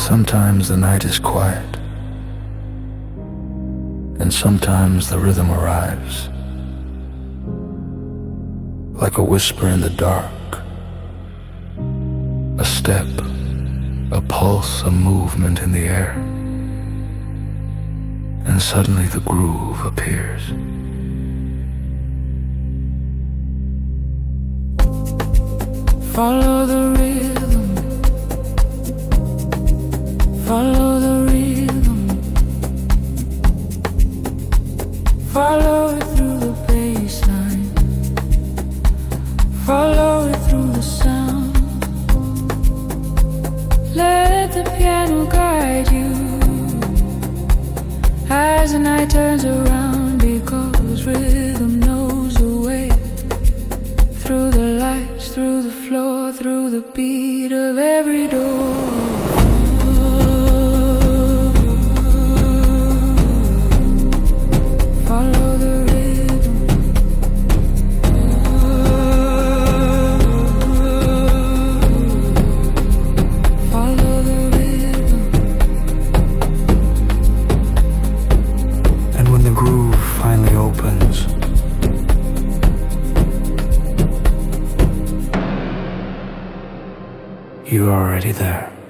Sometimes the night is quiet, and sometimes the rhythm arrives, like a whisper in the dark, a step, a pulse, a movement in the air, and suddenly the groove appears. Follow the rhythm, follow the rhythm, follow it through the bassline, follow it through the sound. Let the piano guide you as the night turns around, because rhythm knows the way. Through the lights, through the floor, through the beat of every door. Follow the rhythm. Follow the rhythm. And when the groove finally opens, you're already there.